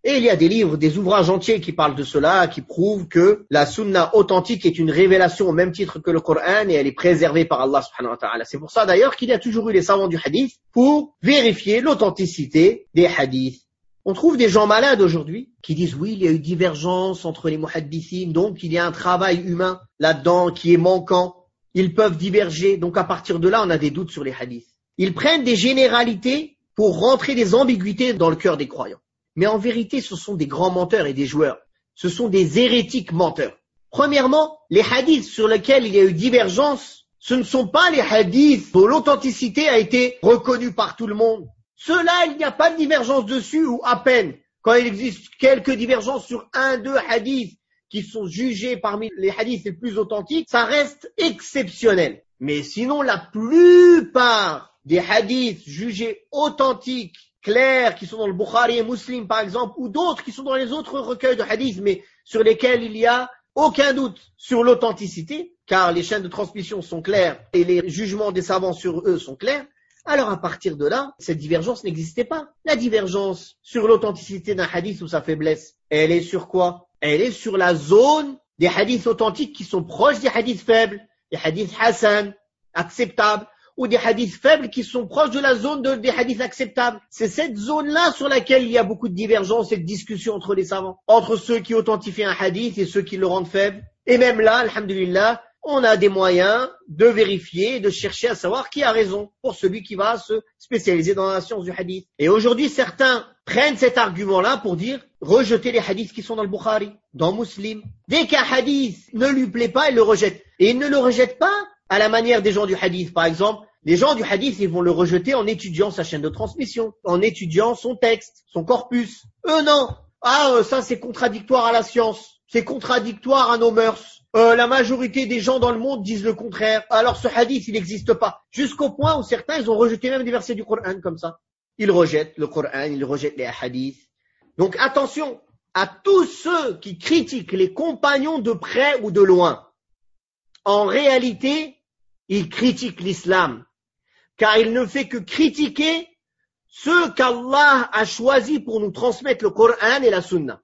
Et il y a des livres, des ouvrages entiers qui parlent de cela, qui prouvent que la sunna authentique est une révélation au même titre que le Coran et elle est préservée par Allah subhanahu wa ta'ala. C'est pour ça d'ailleurs qu'il y a toujours eu les savants du hadith pour vérifier l'authenticité des hadiths. On trouve des gens malades aujourd'hui qui disent oui, il y a eu divergence entre les muhaddithines, donc il y a un travail humain là-dedans qui est manquant. Ils peuvent diverger, donc à partir de là, on a des doutes sur les hadiths. Ils prennent des généralités pour rentrer des ambiguïtés dans le cœur des croyants. Mais en vérité, ce sont des grands menteurs et des joueurs. Ce sont des hérétiques menteurs. Premièrement, les hadiths sur lesquels il y a eu divergence, ce ne sont pas les hadiths dont l'authenticité a été reconnue par tout le monde. Ceux-là, il n'y a pas de divergence dessus ou à peine. Quand il existe quelques divergences sur un, deux hadiths qui sont jugés parmi les hadiths les plus authentiques, ça reste exceptionnel. Mais sinon, la plupart des hadiths jugés authentiques, clairs, qui sont dans le Bukhari et Muslim par exemple, ou d'autres qui sont dans les autres recueils de hadiths, mais sur lesquels il n'y a aucun doute sur l'authenticité, car les chaînes de transmission sont claires et les jugements des savants sur eux sont clairs, alors à partir de là, cette divergence n'existait pas. La divergence sur l'authenticité d'un hadith ou sa faiblesse, elle est sur quoi? Elle est sur la zone des hadiths authentiques qui sont proches des hadiths faibles, des hadiths hasan, acceptables, ou des hadiths faibles qui sont proches de la zone des hadiths acceptables. C'est cette zone-là sur laquelle il y a beaucoup de divergences et de discussions entre les savants, entre ceux qui authentifient un hadith et ceux qui le rendent faible. Et même là, alhamdulillah, on a des moyens de vérifier et de chercher à savoir qui a raison pour celui qui va se spécialiser dans la science du hadith. Et aujourd'hui, certains prennent cet argument-là pour dire rejeter les hadiths qui sont dans le Bukhari, dans Muslim. Dès qu'un hadith ne lui plaît pas, il le rejette. Et il ne le rejette pas à la manière des gens du hadith. Par exemple, les gens du hadith, ils vont le rejeter en étudiant sa chaîne de transmission, en étudiant son texte, son corpus. Eux, non. Ça c'est contradictoire à la science. C'est contradictoire à nos mœurs. La majorité des gens dans le monde disent le contraire. Alors ce hadith, il n'existe pas. Jusqu'au point où certains, ils ont rejeté même des versets du Coran comme ça. Ils rejettent le Coran, ils rejettent les hadiths. Donc attention à tous ceux qui critiquent les compagnons de près ou de loin. En réalité, ils critiquent l'islam. Car il ne fait que critiquer ceux qu'Allah a choisis pour nous transmettre le Coran et la Sunna.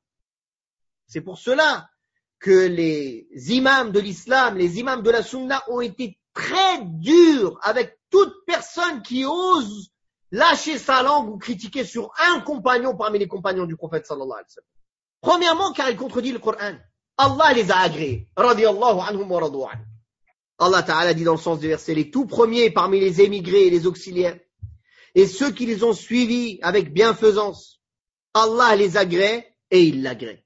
C'est pour cela que les imams de l'islam, les imams de la Sunna ont été très durs avec toute personne qui ose lâcher sa langue ou critiquer sur un compagnon parmi les compagnons du prophète sallallahu alayhi wa sallam. Premièrement, car il contredit le Coran. Allah les a agréés. Radiyallahu anhum wa radu anhu. Allah Ta'ala dit dans le sens du verset, les tout premiers parmi les émigrés et les auxiliaires, et ceux qui les ont suivis avec bienfaisance, Allah les agrée et il l'agrée.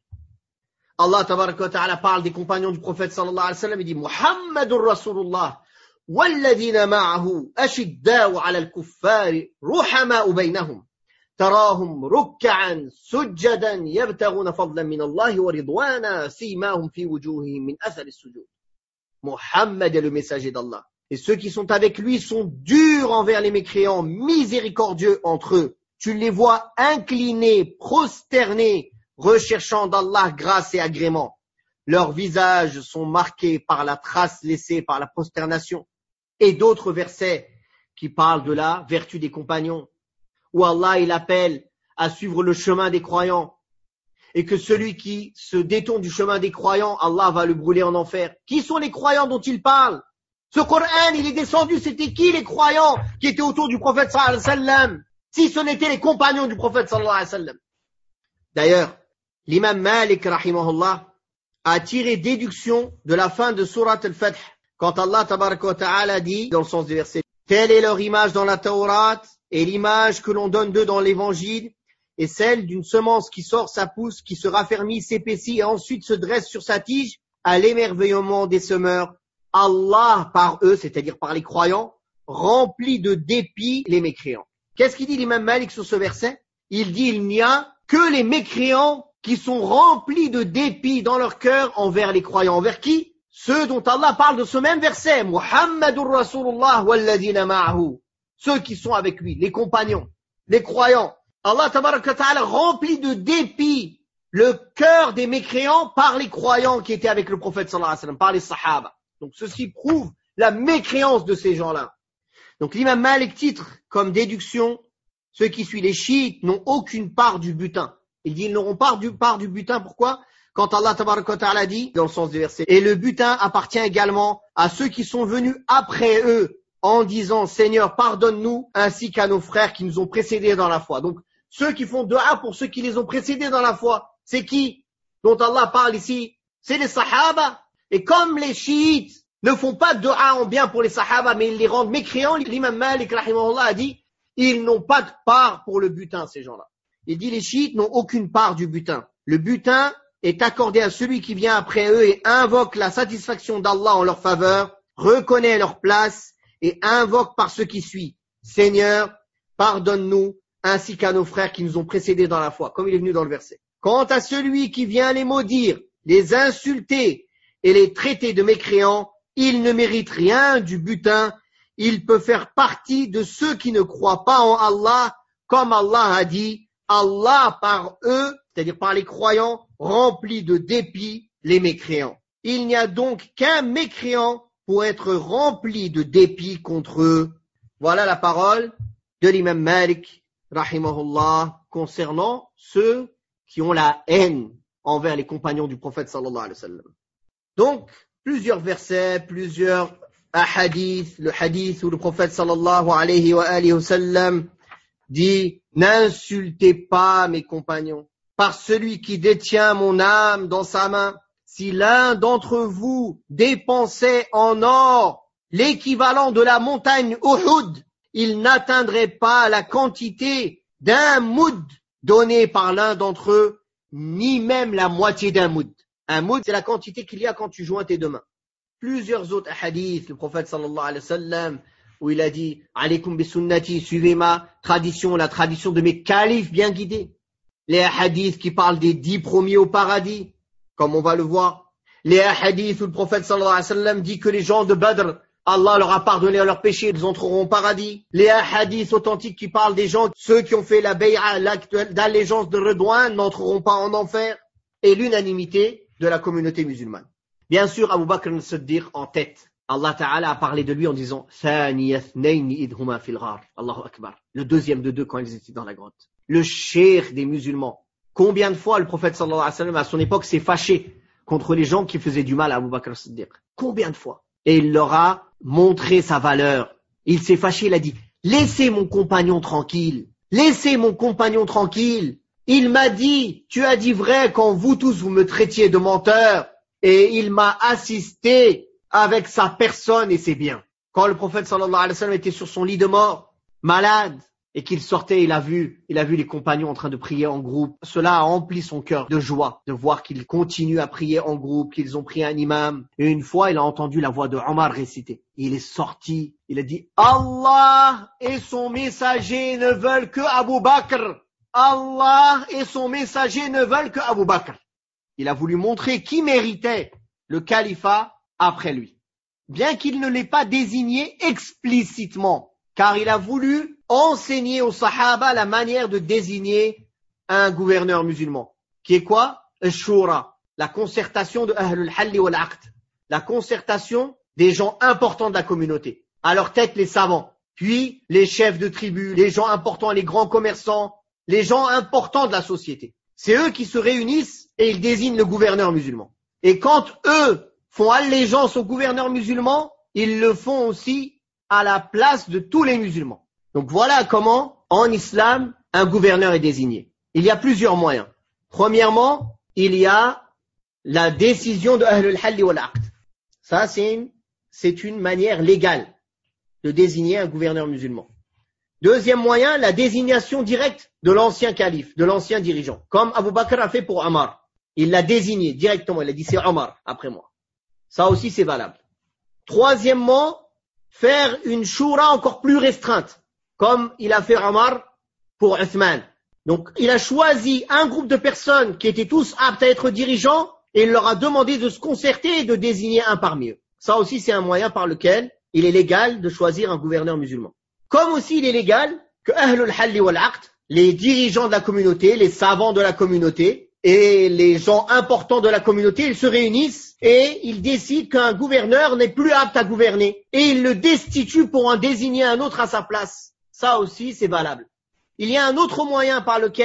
Allah Ta'ala parle des compagnons du prophète sallallahu alayhi wa sallam, il dit Muhammadur Rasulullah, walladhina ma'ahu ashidda'u 'ala al-kuffari ruhama'u baynahum, tarahum ruk'an sujjadan yabtaghuna fadlan min Allah wa ridwana simahum fi wujuhihim min athar as-sujud. Mohammed est le messager d'Allah. Et ceux qui sont avec lui sont durs envers les mécréants, miséricordieux entre eux. Tu les vois inclinés, prosternés, recherchant d'Allah grâce et agrément. Leurs visages sont marqués par la trace laissée par la prosternation. Et d'autres versets qui parlent de la vertu des compagnons, où Allah il appelle à suivre le chemin des croyants. Et que celui qui se détourne du chemin des croyants, Allah va le brûler en enfer. Qui sont les croyants dont il parle? Ce Coran, il est descendu, c'était qui les croyants qui étaient autour du prophète sallallahu alayhi wa sallam? Si ce n'étaient les compagnons du prophète sallallahu alayhi wa sallam. D'ailleurs, l'imam Malik, rahimahullah, a tiré déduction de la fin de Surat al-Fath, quand Allah tabaraka wa ta'ala dit, dans le sens du verset, telle est leur image dans la Taurat, et l'image que l'on donne d'eux dans l'évangile, et celle d'une semence qui sort sa pousse, qui se raffermit, s'épaissit et ensuite se dresse sur sa tige, à l'émerveillement des semeurs. Allah, par eux, c'est-à-dire par les croyants, remplit de dépit les mécréants. Qu'est-ce qu'il dit l'imam Malik sur ce verset? Il dit il n'y a que les mécréants qui sont remplis de dépit dans leur cœur envers les croyants. Envers qui? Ceux dont Allah parle de ce même verset. Muhammadur Rasulullah walladhina ma'ahu. Ceux qui sont avec lui, les compagnons, les croyants. Allah tabaraka ta'ala remplit de dépit le cœur des mécréants par les croyants qui étaient avec le prophète sallallahu alayhi wa sallam, par les sahaba. Donc ceci prouve la mécréance de ces gens-là. Donc l'imam Malik titre comme déduction, ceux qui suivent les chiites n'ont aucune part du butin. Il dit, ils n'auront pas part du butin. Pourquoi? Quand Allah tabaraka wa ta'ala dit, dans le sens du verset, et le butin appartient également à ceux qui sont venus après eux, en disant, Seigneur, pardonne-nous, ainsi qu'à nos frères qui nous ont précédés dans la foi. Donc, ceux qui font dua pour ceux qui les ont précédés dans la foi, c'est qui dont Allah parle ici? C'est les sahaba. Et comme les chiites ne font pas de dua en bien pour les sahaba, mais ils les rendent mécréants, l'imam Malik, rahimahullah, a dit, ils n'ont pas de part pour le butin, ces gens-là. Il dit, les chiites n'ont aucune part du butin. Le butin est accordé à celui qui vient après eux et invoque la satisfaction d'Allah en leur faveur, reconnaît leur place et invoque par ce qui suit. Seigneur, pardonne-nous, ainsi qu'à nos frères qui nous ont précédés dans la foi, comme il est venu dans le verset. Quant à celui qui vient les maudire, les insulter et les traiter de mécréants, il ne mérite rien du butin. Il peut faire partie de ceux qui ne croient pas en Allah, comme Allah a dit, Allah par eux, c'est-à-dire par les croyants, remplit de dépit les mécréants. Il n'y a donc qu'un mécréant pour être rempli de dépit contre eux. Voilà la parole de l'imam Malik, rahimahullah, concernant ceux qui ont la haine envers les compagnons du prophète sallallahu alayhi wa sallam. Donc, plusieurs versets, plusieurs hadiths, le hadith où le prophète sallallahu alayhi wa sallam dit « N'insultez pas mes compagnons, par celui qui détient mon âme dans sa main. Si l'un d'entre vous dépensait en or l'équivalent de la montagne Uhud, il n'atteindrait pas la quantité d'un moud donné par l'un d'entre eux, ni même la moitié d'un moud. » Un moud, c'est la quantité qu'il y a quand tu joins tes deux mains. Plusieurs autres hadiths, le prophète sallallahu alayhi wa sallam, où il a dit « Alaykum bi sunnati, suivez ma tradition, la tradition de mes califes bien guidés. » Les hadiths qui parlent des 10 premiers au paradis, comme on va le voir. Les hadiths où le prophète sallallahu alayhi wa sallam dit que les gens de Badr, Allah leur a pardonné leurs péchés, ils entreront au paradis. Les hadiths authentiques qui parlent des gens, ceux qui ont fait la bay'a, l'acte d'allégeance de Redouane, n'entreront pas en enfer. Et l'unanimité de la communauté musulmane. Bien sûr, Abu Bakr al-Siddiq en tête. Allah Ta'ala a parlé de lui en disant Allahu Akbar. Le deuxième de deux quand ils étaient dans la grotte. Le cheikh des musulmans. Combien de fois le prophète sallallahu alayhi wa sallam à son époque s'est fâché contre les gens qui faisaient du mal à Abu Bakr al-Siddiq? Combien de fois? Et il leur a montré sa valeur. Il s'est fâché, il a dit laissez mon compagnon tranquille. Laissez mon compagnon tranquille. Il m'a dit, tu as dit vrai quand vous tous vous me traitiez de menteur, et il m'a assisté avec sa personne et ses biens. Quand le prophète sallallahu alayhi wa sallam était sur son lit de mort, malade, et qu'il sortait, il a vu les compagnons en train de prier en groupe. Cela a rempli son cœur de joie, de voir qu'ils continuent à prier en groupe, qu'ils ont pris un imam. Et une fois, il a entendu la voix de Omar réciter. Il est sorti, il a dit, Allah et son messager ne veulent que Abu Bakr. Allah et son messager ne veulent que Abu Bakr. Il a voulu montrer qui méritait le califat après lui. Bien qu'il ne l'ait pas désigné explicitement, car il a voulu enseigner aux sahaba la manière de désigner un gouverneur musulman. Qui est quoi? Shura, la concertation de Ahlul Halli wal Aqd, la concertation des gens importants de la communauté. À leur tête, les savants, puis les chefs de tribus, les gens importants, les grands commerçants, les gens importants de la société. C'est eux qui se réunissent et ils désignent le gouverneur musulman. Et quand eux font allégeance au gouverneur musulman, ils le font aussi à la place de tous les musulmans. Donc voilà comment, en islam, un gouverneur est désigné. Il y a plusieurs moyens. Premièrement, il y a la décision de Ahlul Halli wal Aqd. Ça, c'est une manière légale de désigner un gouverneur musulman. Deuxième moyen, la désignation directe de l'ancien calife, de l'ancien dirigeant. Comme Abu Bakr a fait pour Omar. Il l'a désigné directement, il a dit c'est Omar après moi. Ça aussi c'est valable. Troisièmement, faire une shura encore plus restreinte, comme il a fait Omar pour Uthman. Donc il a choisi un groupe de personnes qui étaient tous aptes à être dirigeants et il leur a demandé de se concerter et de désigner un parmi eux. Ça aussi c'est un moyen par lequel il est légal de choisir un gouverneur musulman. Comme aussi il est légal que Ahlul Halli wal Aqd, les dirigeants de la communauté, les savants de la communauté et les gens importants de la communauté, ils se réunissent et ils décident qu'un gouverneur n'est plus apte à gouverner et ils le destituent pour en désigner un autre à sa place. Ça aussi c'est valable. Il y a un autre moyen par lequel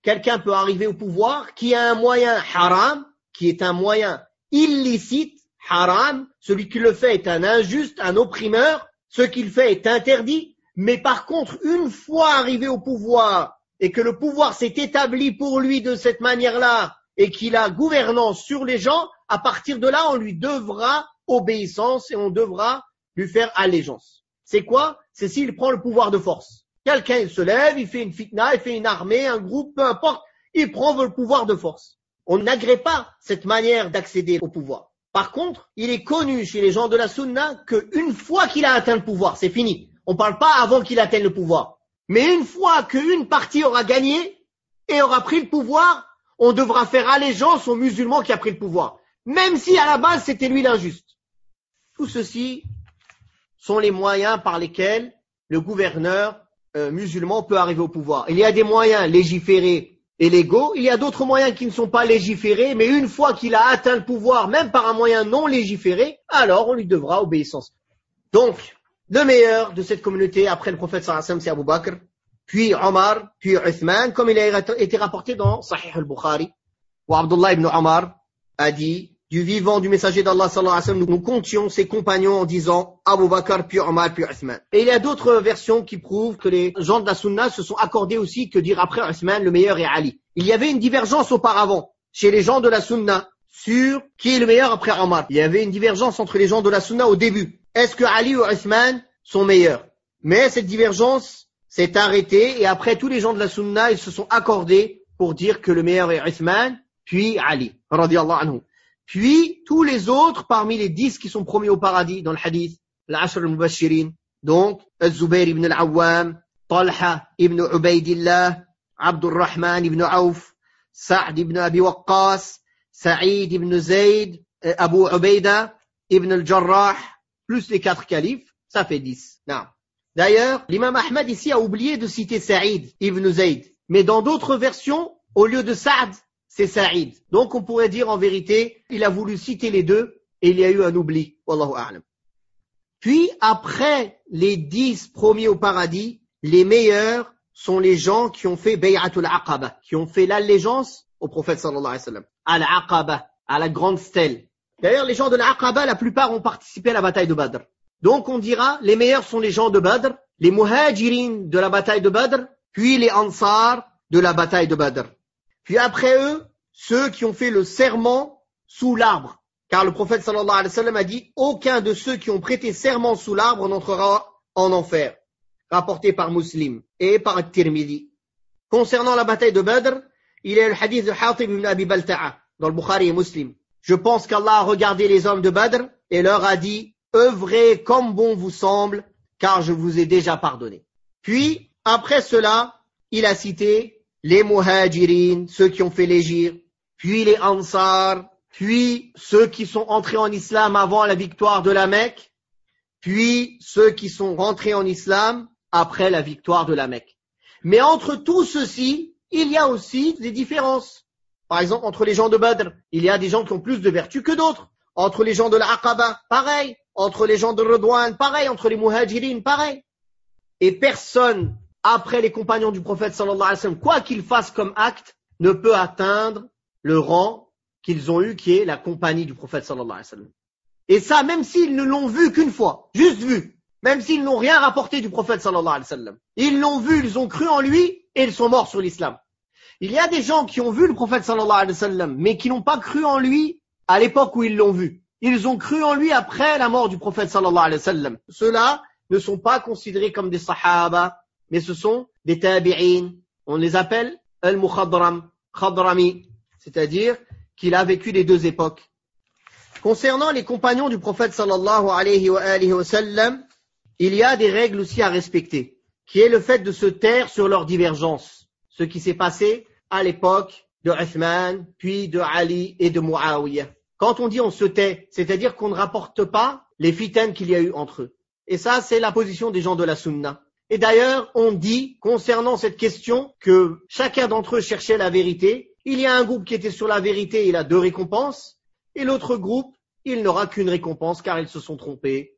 quelqu'un peut arriver au pouvoir qui a un moyen haram, qui est un moyen illicite, haram, celui qui le fait est un injuste, un opprimeur, ce qu'il fait est interdit, mais par contre, une fois arrivé au pouvoir et que le pouvoir s'est établi pour lui de cette manière-là et qu'il a gouvernance sur les gens, à partir de là, on lui devra obéissance et on devra lui faire allégeance. C'est quoi? C'est s'il prend le pouvoir de force. Quelqu'un, il se lève, il fait une fitna, il fait une armée, un groupe, peu importe, il prend le pouvoir de force. On n'agrée pas cette manière d'accéder au pouvoir. Par contre, il est connu chez les gens de la sunna qu'une fois qu'il a atteint le pouvoir, c'est fini. On ne parle pas avant qu'il atteigne le pouvoir. Mais une fois qu'une partie aura gagné et aura pris le pouvoir, on devra faire allégeance au musulman qui a pris le pouvoir. Même si à la base c'était lui l'injuste. Tout ceci sont les moyens par lesquels le gouverneur musulman peut arriver au pouvoir. Il y a des moyens légiférés et légaux, il y a d'autres moyens qui ne sont pas légiférés, mais une fois qu'il a atteint le pouvoir, même par un moyen non légiféré, alors on lui devra obéissance. Donc, le meilleur de cette communauté après le prophète sallallahu alayhi wa sallam, c'est Abu Bakr, puis Omar, puis Uthman, comme il a été rapporté dans Sahih al-Bukhari, où Abdullah ibn Omar a dit, du vivant du messager d'Allah sallallahu alayhi wa sallam, nous comptions ses compagnons en disant Abu Bakr, puis Omar, puis Uthman. Et il y a d'autres versions qui prouvent que les gens de la sunna se sont accordés aussi que dire après Uthman, le meilleur est Ali. Il y avait une divergence auparavant chez les gens de la sunna sur qui est le meilleur après Omar. Il y avait une divergence entre les gens de la sunna au début. Est-ce que Ali ou Uthman sont meilleurs? Mais cette divergence s'est arrêtée et après tous les gens de la sunna, ils se sont accordés pour dire que le meilleur est Uthman, puis Ali, radiyallahu anhu. Puis, tous les autres, parmi les 10 qui sont promis au paradis dans le hadith, l'Ashr al-Mubashirin, donc, Al-Zubayr ibn al-Awwam, Talha ibn Ubaydillah, Abdurrahman ibn Auf, Sa'd ibn Abi Waqqas, Sa'id ibn Zayd, Abu Ubayda ibn al-Jarrah, plus les 4 califes, ça fait 10. Non. D'ailleurs, l'imam Ahmad ici a oublié de citer Sa'id ibn Zayd. Mais dans d'autres versions, au lieu de Sa'd, c'est Sa'id. Donc on pourrait dire en vérité, il a voulu citer les deux et il y a eu un oubli. Wallahu a'lam. Puis après les 10 promis au paradis, les meilleurs sont les gens qui ont fait Bay'atul Aqaba, qui ont fait l'allégeance au prophète sallallahu alayhi wa sallam. Al-Aqaba, à la grande stèle. D'ailleurs, les gens de l'Aqaba, la plupart ont participé à la bataille de Badr. Donc on dira, les meilleurs sont les gens de Badr, les Muhajirin de la bataille de Badr, puis les Ansar de la bataille de Badr. Puis après eux, ceux qui ont fait le serment sous l'arbre. Car le prophète sallallahu alayhi wa sallam a dit, aucun de ceux qui ont prêté serment sous l'arbre n'entrera en enfer. Rapporté par Muslim et par Tirmidhi. Concernant la bataille de Badr, il y a le hadith de Hatib ibn Abi Balta'a dans le Bukhari et Muslim. Je pense qu'Allah a regardé les hommes de Badr et leur a dit, œuvrez comme bon vous semble, car je vous ai déjà pardonné. Puis, après cela, il a cité les Muhajirin, ceux qui ont fait l'hégire, puis les Ansar, puis ceux qui sont entrés en islam avant la victoire de la Mecque, puis ceux qui sont rentrés en islam après la victoire de la Mecque. Mais entre tout ceci, il y a aussi des différences. Par exemple, entre les gens de Badr, il y a des gens qui ont plus de vertus que d'autres. Entre les gens de l'Aqaba, pareil. Entre les gens de Redouane, pareil. Entre les Muhajirin, pareil. Et personne, après les compagnons du prophète sallallahu alayhi wa sallam, quoi qu'ils fassent comme acte, ne peut atteindre le rang qu'ils ont eu, qui est la compagnie du prophète sallallahu alayhi wa sallam. Et ça, même s'ils ne l'ont vu qu'une fois, juste vu, même s'ils n'ont rien rapporté du prophète sallallahu alayhi wa sallam. Ils l'ont vu, ils ont cru en lui, et ils sont morts sur l'islam. Il y a des gens qui ont vu le prophète sallallahu alayhi wa sallam, mais qui n'ont pas cru en lui à l'époque où ils l'ont vu. Ils ont cru en lui après la mort du prophète sallallahu alayhi wa sallam. Ceux-là ne sont pas considérés comme des sahaba, mais ce sont des tabi'in. On les appelle al-mukhadram, khadrami, c'est-à-dire qu'il a vécu les deux époques. Concernant les compagnons du prophète sallallahu alayhi wa sallam, il y a des règles aussi à respecter, qui est le fait de se taire sur leurs divergences. Ce qui s'est passé à l'époque de Uthman, puis de Ali et de Muawiyah. Quand on dit on se tait, c'est-à-dire qu'on ne rapporte pas les fitanes qu'il y a eu entre eux. Et ça, c'est la position des gens de la sunna. Et d'ailleurs, on dit, concernant cette question, que chacun d'entre eux cherchait la vérité. Il y a un groupe qui était sur la vérité, il a 2 récompenses. Et l'autre groupe, il n'aura qu'une récompense car ils se sont trompés.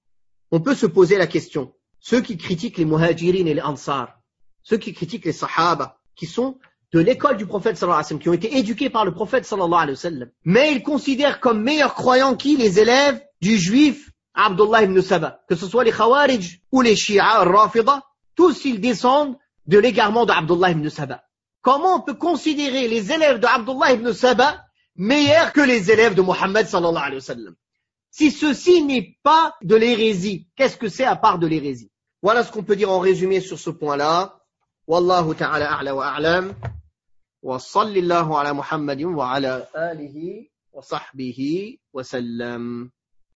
On peut se poser la question. Ceux qui critiquent les muhajirin et les ansar, ceux qui critiquent les sahaba, qui sont de l'école du prophète sallallahu alayhi wa sallam, qui ont été éduqués par le prophète sallallahu alayhi wa sallam. Mais ils considèrent comme meilleurs croyants qui les élèves du juif Abdullah ibn Saba, que ce soit les Khawarij ou les Shia, Rafida, tous ils descendent de l'égarement de Abdullah ibn Saba. Comment on peut considérer les élèves de Abdullah ibn Saba meilleurs que les élèves de Muhammad sallallahu alayhi wa sallam? Si ceci n'est pas de l'hérésie, qu'est-ce que c'est à part de l'hérésie? Voilà ce qu'on peut dire en résumé sur ce point-là. Wallahu ta'ala a'la wa a'lam. Wa sallallahu ala Muhammadin wa ala alihi wa sahbihi wa sallam.